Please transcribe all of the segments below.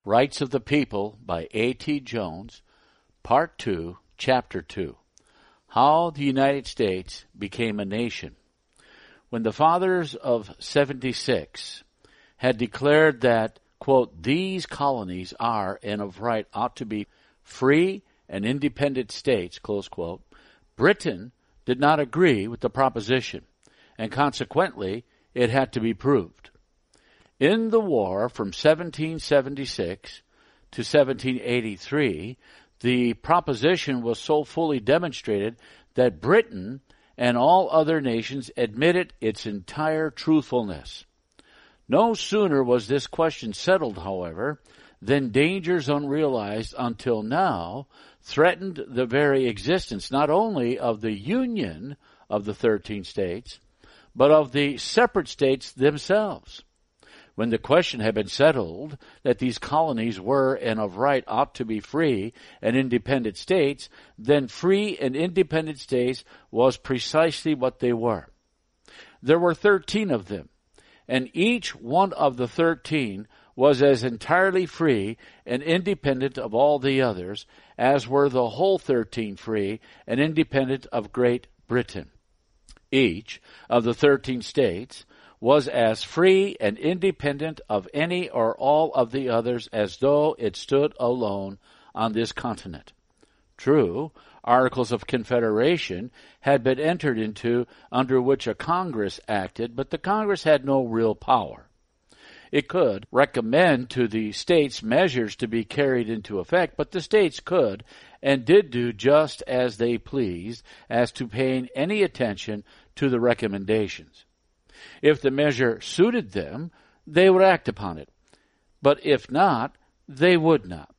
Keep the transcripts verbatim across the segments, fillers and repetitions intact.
Rights of the People by A T Jones, Part two, Chapter two. How the United States Became a Nation. When the fathers of seventy-six had declared that, quote, these colonies are and of right ought to be free and independent states, close quote, Britain did not agree with the proposition, and consequently it had to be proved. In the war from seventeen seventy-six to seventeen eighty-three, the proposition was so fully demonstrated that Britain and all other nations admitted its entire truthfulness. No sooner was this question settled, however, than dangers unrealized until now threatened the very existence not only of the union of the thirteen states, but of the separate states themselves. When the question had been settled that these colonies were and of right ought to be free and independent states, then free and independent states was precisely what they were. There were thirteen of them, and each one of the thirteen was as entirely free and independent of all the others as were the whole thirteen free and independent of Great Britain. Each of the thirteen states was as free and independent of any or all of the others as though it stood alone on this continent. True, Articles of Confederation had been entered into under which a Congress acted, but the Congress had no real power. It could recommend to the states measures to be carried into effect, but the states could and did do just as they pleased as to paying any attention to the recommendations. If the measure suited them, they would act upon it. But if not, they would not.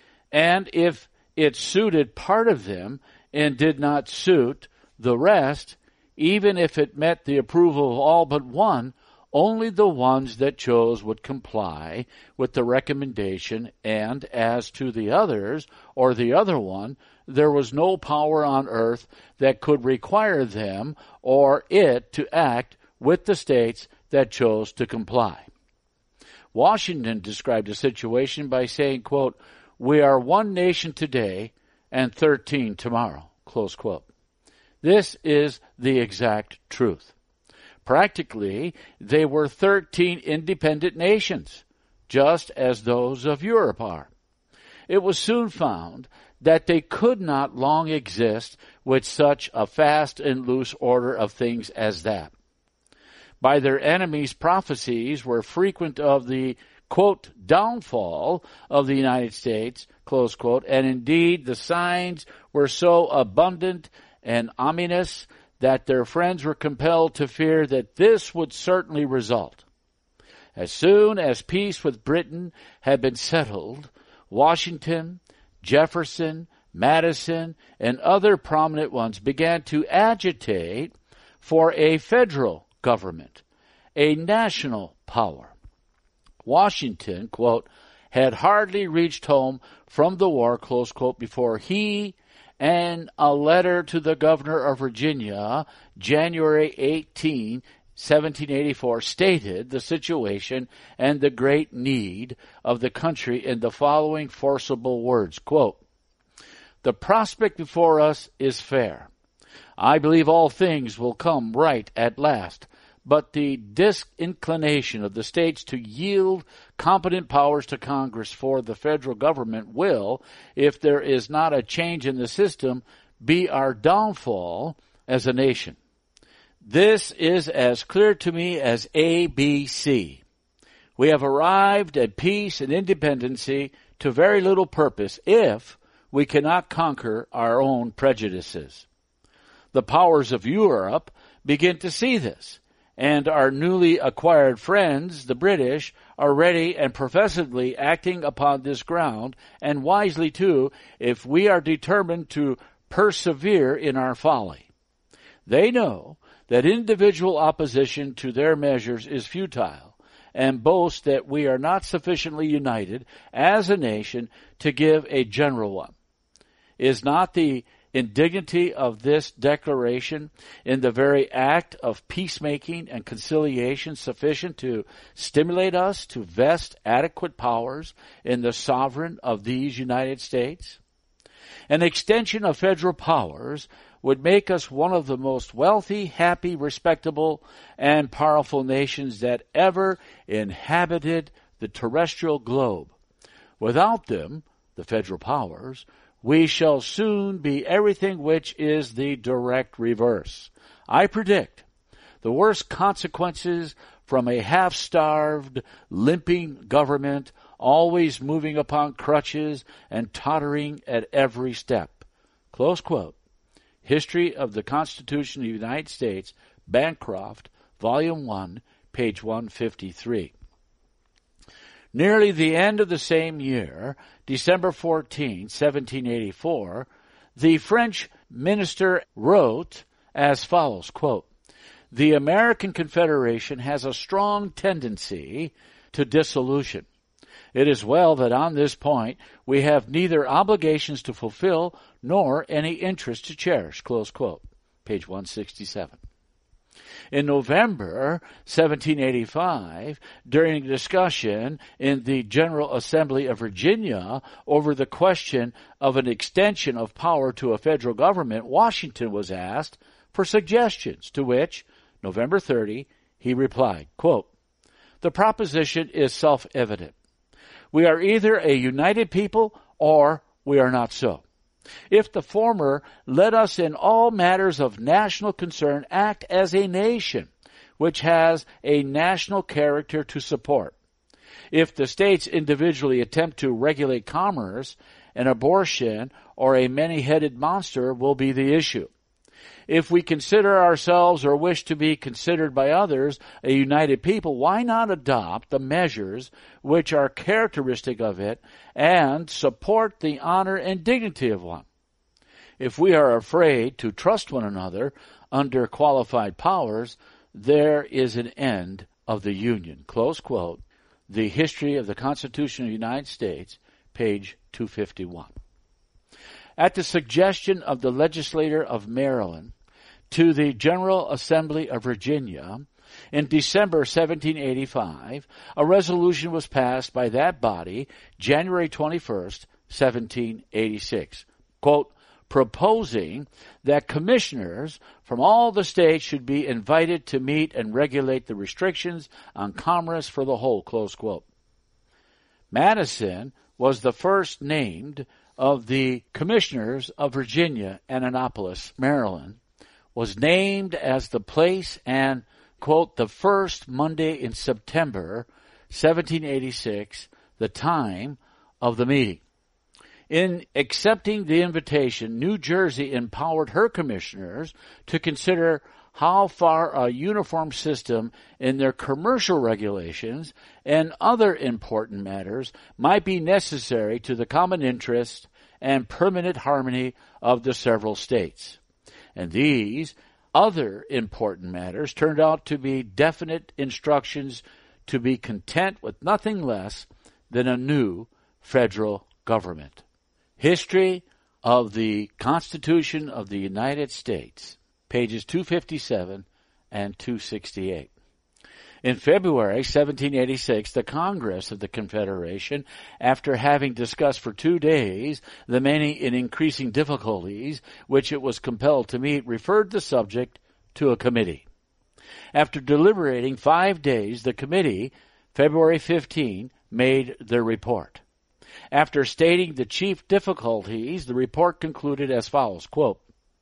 And if it suited part of them and did not suit the rest, even if it met the approval of all but one, only the ones that chose would comply with the recommendation, and as to the others, or the other one, there was no power on earth that could require them or it to act with the states that chose to comply. Washington described the situation by saying, quote, we are one nation today and thirteen tomorrow, close quote. This is the exact truth. Practically, they were thirteen independent nations, just as those of Europe are. It was soon found that they could not long exist with such a fast and loose order of things as that. By their enemies' prophecies were frequent of the, quote, downfall of the United States, close quote, and indeed the signs were so abundant and ominous that their friends were compelled to fear that this would certainly result. As soon as peace with Britain had been settled, Washington, Jefferson, Madison, and other prominent ones began to agitate for a federal government, a national power. Washington, quote, had hardly reached home from the war, close quote, before he and a letter to the governor of Virginia, January eighteenth, seventeen eighty-four, stated the situation and the great need of the country in the following forcible words, quote, the prospect before us is fair. I believe all things will come right at last, but the disinclination of the states to yield competent powers to Congress for the federal government will, if there is not a change in the system, be our downfall as a nation. This is as clear to me as A B C. We have arrived at peace and independency to very little purpose if we cannot conquer our own prejudices. The powers of Europe begin to see this, and our newly acquired friends, the British, are ready and professedly acting upon this ground, and wisely too, if we are determined to persevere in our folly. They know that individual opposition to their measures is futile, and boast that we are not sufficiently united as a nation to give a general one. Is not the indignity of this declaration in the very act of peacemaking and conciliation sufficient to stimulate us to vest adequate powers in the sovereign of these United States? An extension of federal powers would make us one of the most wealthy, happy, respectable, and powerful nations that ever inhabited the terrestrial globe. Without them, the federal powers, we shall soon be everything which is the direct reverse. I predict the worst consequences from a half-starved, limping government, always moving upon crutches and tottering at every step. Close quote. History of the Constitution of the United States, Bancroft, Volume one, page one fifty-three. Nearly the end of the same year, December fourteenth, seventeen eighty-four, the French minister wrote as follows, quote, "The American Confederation has a strong tendency to dissolution. It is well that on this point we have neither obligations to fulfill nor any interest to cherish," close quote, page one sixty-seven. In November seventeen eighty-five, during a discussion in the General Assembly of Virginia over the question of an extension of power to a federal government, Washington was asked for suggestions, to which, November thirtieth, he replied, quote, "The proposition is self-evident. We are either a united people or we are not so. If the former, let us in all matters of national concern act as a nation which has a national character to support. If the states individually attempt to regulate commerce, an abortion or a many-headed monster will be the issue. If we consider ourselves or wish to be considered by others a united people, why not adopt the measures which are characteristic of it and support the honor and dignity of one? If we are afraid to trust one another under qualified powers, there is an end of the Union." Close quote. The History of the Constitution of the United States, page two fifty-one. At the suggestion of the legislature of Maryland to the General Assembly of Virginia, in December seventeen eighty-five, a resolution was passed by that body, January twenty-first, seventeen eighty-six, quote, proposing that commissioners from all the states should be invited to meet and regulate the restrictions on commerce for the whole, close quote. Madison was the first named of the commissioners of Virginia. Annapolis, Maryland, was named as the place and, quote, the first Monday in September, seventeen eighty-six, the time of the meeting. In accepting the invitation, New Jersey empowered her commissioners to consider how far a uniform system in their commercial regulations and other important matters might be necessary to the common interest and permanent harmony of the several states. And these other important matters turned out to be definite instructions to be content with nothing less than a new federal government. History of the Constitution of the United States, pages two fifty-seven and two sixty-eight. In February seventeen eighty-six, the Congress of the Confederation, after having discussed for two days the many and increasing difficulties which it was compelled to meet, referred the subject to a committee. After deliberating five days, the committee, February fifteenth, made their report. After stating the chief difficulties, the report concluded as follows, quote,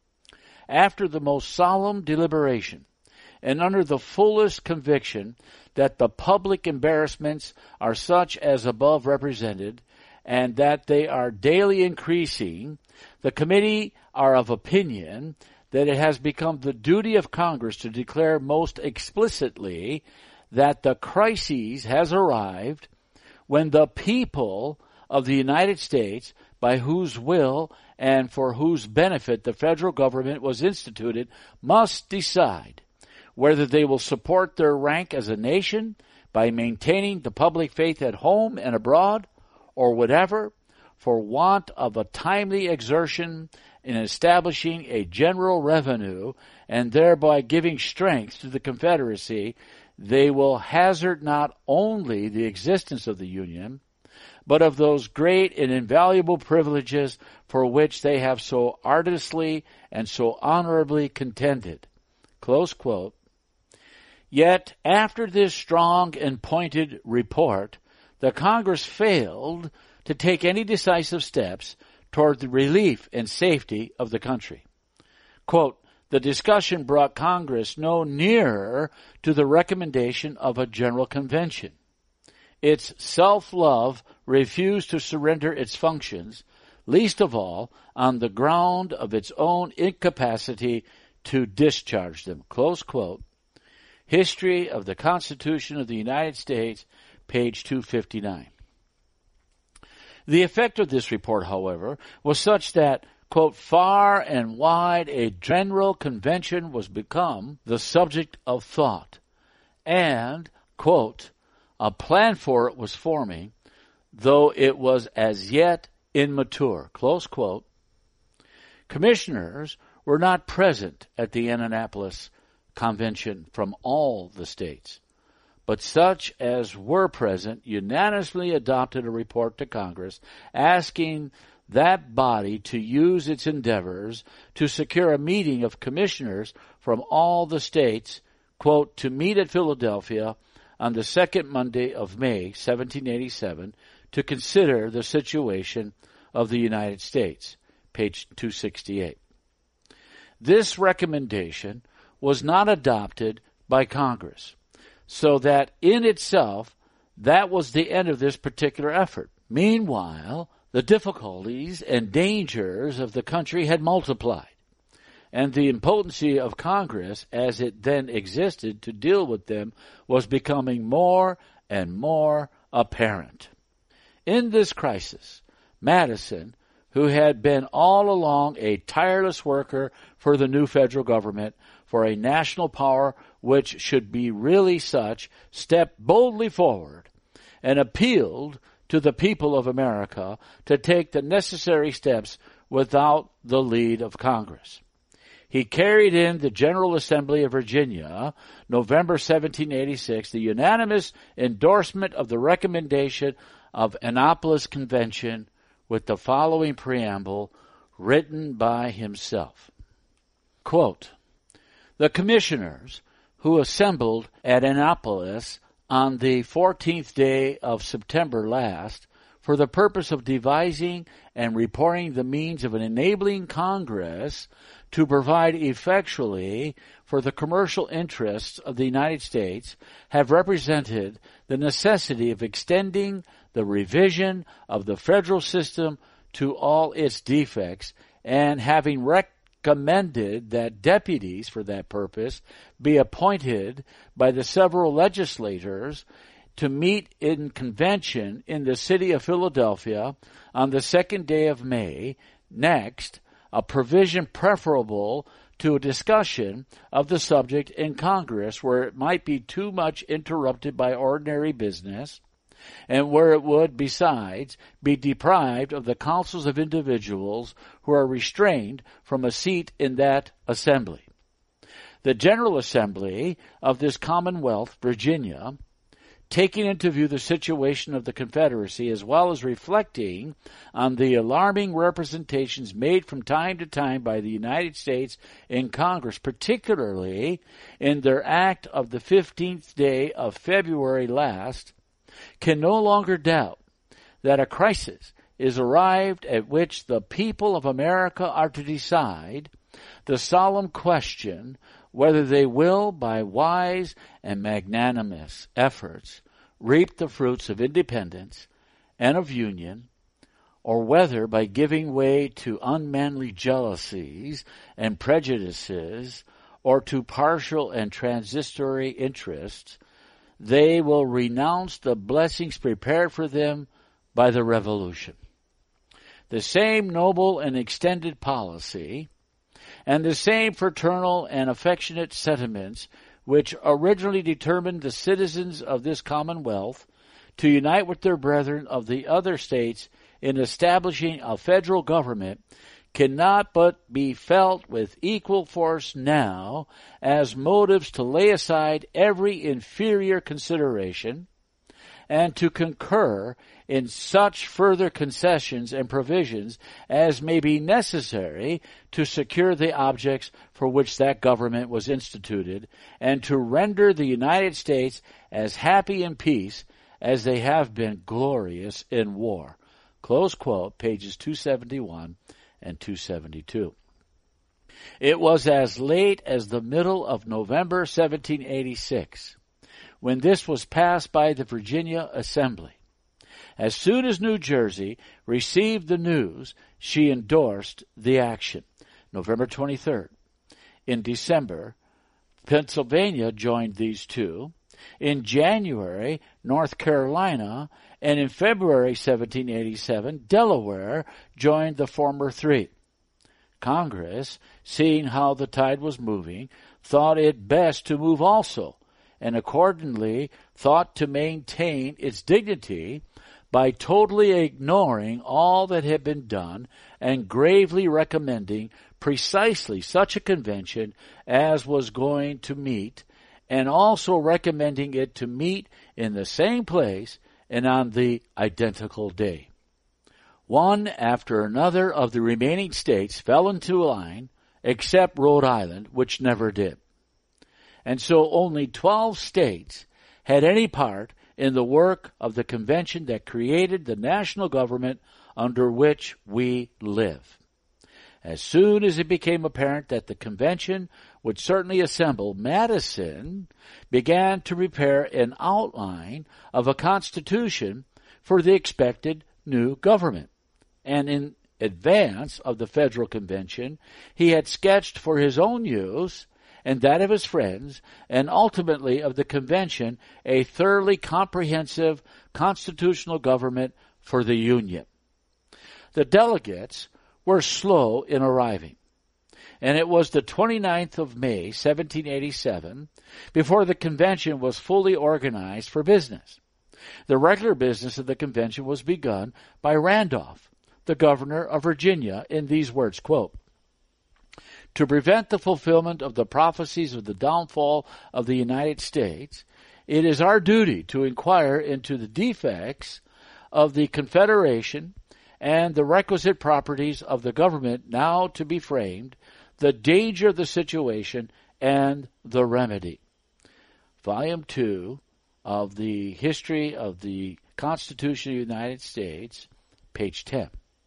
after the most solemn deliberation and under the fullest conviction that the public embarrassments are such as above represented and that they are daily increasing, the committee are of opinion that it has become the duty of Congress to declare most explicitly that the crisis has arrived when the people of the United States, by whose will and for whose benefit the federal government was instituted, must decide whether they will support their rank as a nation by maintaining the public faith at home and abroad, or whatever, for want of a timely exertion in establishing a general revenue and thereby giving strength to the Confederacy, they will hazard not only the existence of the Union, but of those great and invaluable privileges for which they have so arduously and so honorably contended." Close quote. Yet, after this strong and pointed report, the Congress failed to take any decisive steps toward the relief and safety of the country. Quote, "The discussion brought Congress no nearer to the recommendation of a general convention. Its self-love refused to surrender its functions, least of all on the ground of its own incapacity to discharge them." Close quote. History of the Constitution of the United States, page two fifty-nine. The effect of this report, however, was such that, quote, "far and wide a general convention was become the subject of thought, and," quote, "a plan for it was forming, though it was as yet immature." Close quote. Commissioners were not present at the Annapolis Convention from all the states, but such as were present unanimously adopted a report to Congress asking that body to use its endeavors to secure a meeting of commissioners from all the states, quote, "to meet at Philadelphia on the second Monday of May, seventeen eighty-seven, to consider the situation of the United States," page two sixty-eight. This recommendation was not adopted by Congress, so that in itself that was the end of this particular effort. Meanwhile, the difficulties and dangers of the country had multiplied, and the impotency of Congress as it then existed to deal with them was becoming more and more apparent. In this crisis, Madison, who had been all along a tireless worker for the new federal government, for a national power which should be really such, stepped boldly forward and appealed to the people of America to take the necessary steps without the lead of Congress. He carried in the General Assembly of Virginia, November seventeen eighty-six, the unanimous endorsement of the recommendation of Annapolis Convention with the following preamble written by himself. Quote, "The commissioners who assembled at Annapolis on the fourteenth day of September last for the purpose of devising and reporting the means of enabling Congress to provide effectually for the commercial interests of the United States have represented the necessity of extending the revision of the federal system to all its defects, and having recommended that deputies for that purpose be appointed by the several legislators to meet in convention in the city of Philadelphia on the second day of May next, a provision preferable to a discussion of the subject in Congress where it might be too much interrupted by ordinary business, and where it would, besides, be deprived of the counsels of individuals who are restrained from a seat in that assembly. The General Assembly of this Commonwealth, Virginia, taking into view the situation of the Confederacy as well as reflecting on the alarming representations made from time to time by the United States in Congress, particularly in their act of the fifteenth day of February last, can no longer doubt that a crisis is arrived at which the people of America are to decide the solemn question whether they will, by wise and magnanimous efforts, reap the fruits of independence and of union, or whether by giving way to unmanly jealousies and prejudices, or to partial and transitory interests, they will renounce the blessings prepared for them by the Revolution. The same noble and extended policy and the same fraternal and affectionate sentiments which originally determined the citizens of this Commonwealth to unite with their brethren of the other states in establishing a federal government cannot but be felt with equal force now as motives to lay aside every inferior consideration and to concur in such further concessions and provisions as may be necessary to secure the objects for which that government was instituted, and to render the United States as happy in peace as they have been glorious in war. Close quote, pages two seventy-one and two seventy-two. It was as late as the middle of November seventeen eighty-six when this was passed by the Virginia Assembly. As soon as New Jersey received the news, she endorsed the action. November twenty-third. In December, Pennsylvania joined these two. In January, North Carolina, and in February seventeen eighty-seven, Delaware joined the former three. Congress, seeing how the tide was moving, thought it best to move also, and accordingly thought to maintain its dignity by totally ignoring all that had been done and gravely recommending precisely such a convention as was going to meet, and also recommending it to meet in the same place and on the identical day. One after another of the remaining states fell into line, except Rhode Island, which never did. And so only twelve states had any part in the work of the convention that created the national government under which we live. As soon as it became apparent that the convention would certainly assemble, Madison began to prepare an outline of a constitution for the expected new government. And in advance of the federal convention, he had sketched for his own use and that of his friends, and ultimately of the convention, a thoroughly comprehensive constitutional government for the Union. The delegates were slow in arriving, and it was the twenty-ninth of May, seventeen eighty-seven, before the convention was fully organized for business. The regular business of the convention was begun by Randolph, the governor of Virginia, in these words, quote, "To prevent the fulfillment of the prophecies of the downfall of the United States, it is our duty to inquire into the defects of the Confederation and the requisite properties of the government now to be framed, the danger of the situation, and the remedy." Volume two of the History of the Constitution of the United States, page ten.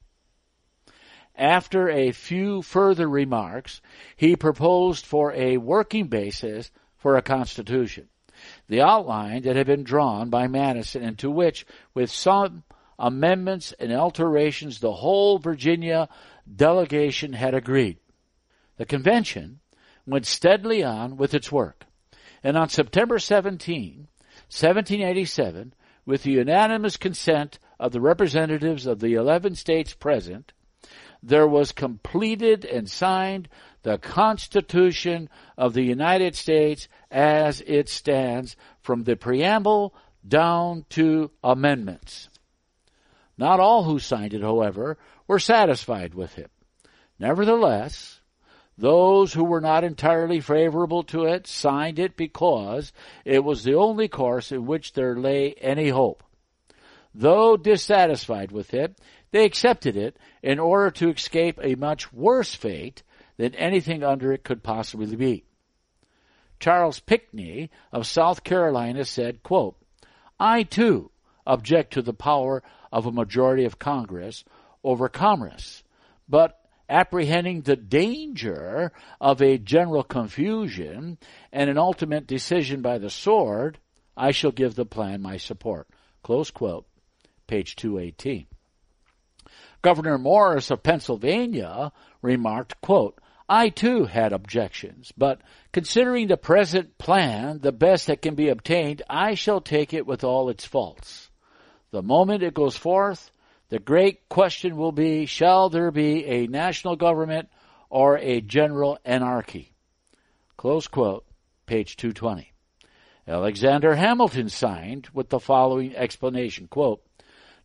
After a few further remarks, he proposed for a working basis for a constitution, the outline that had been drawn by Madison, and to which, with some amendments and alterations, the whole Virginia delegation had agreed. The convention went steadily on with its work, and on September seventeenth, seventeen eighty-seven, with the unanimous consent of the representatives of the eleven states present, there was completed and signed the Constitution of the United States as it stands, from the preamble down to amendments. Not all who signed it, however, were satisfied with it. Nevertheless, those who were not entirely favorable to it signed it because it was the only course in which there lay any hope. Though dissatisfied with it, they accepted it in order to escape a much worse fate than anything under it could possibly be. Charles Pinckney of South Carolina said, quote, "I, too, object to the power of a majority of Congress over commerce, but apprehending the danger of a general confusion and an ultimate decision by the sword, I shall give the plan my support." Close quote, page two eighteen. Governor Morris of Pennsylvania remarked, quote, "I too had objections, but considering the present plan the best that can be obtained, I shall take it with all its faults. The moment it goes forth, the great question will be, shall there be a national government or a general anarchy?" Close quote, page two twenty. Alexander Hamilton signed with the following explanation, quote,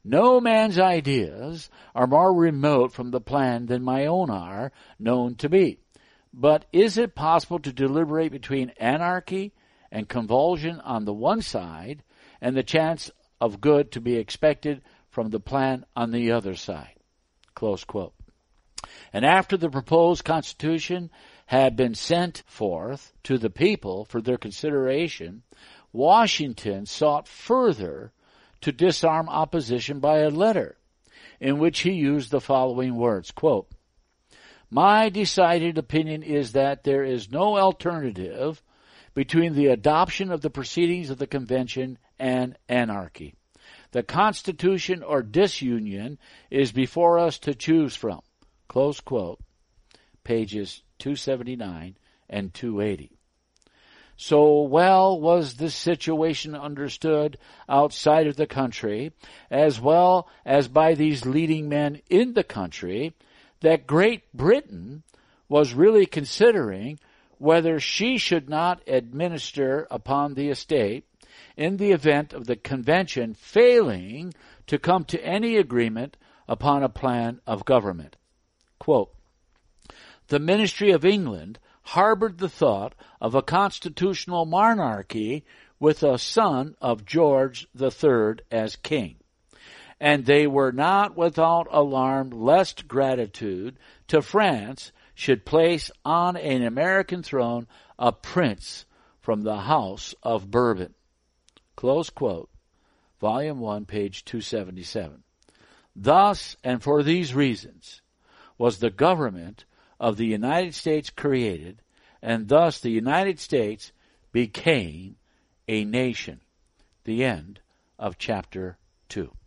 No man's ideas are more remote from the plan than my own are known to be. But is it possible to deliberate between anarchy and convulsion on the one side and the chance of good to be expected from the plan on the other side?" Close quote. And after the proposed Constitution had been sent forth to the people for their consideration, Washington sought further to disarm opposition by a letter in which he used the following words, quote, "My decided opinion is that there is no alternative between the adoption of the proceedings of the convention and anarchy. The Constitution or disunion is before us to choose from." Close quote. Pages two seventy-nine and two eighty. So well was this situation understood outside of the country, as well as by these leading men in the country, that Great Britain was really considering whether she should not administer upon the estate in the event of the convention failing to come to any agreement upon a plan of government. Quote, "The Ministry of England harbored the thought of a constitutional monarchy with a son of George the Third as king, and they were not without alarm lest gratitude to France should place on an American throne a prince from the House of Bourbon." Close quote. Volume one, page two seventy-seven. Thus, and for these reasons, was the government of the United States created, and thus the United States became a nation. The end of chapter two.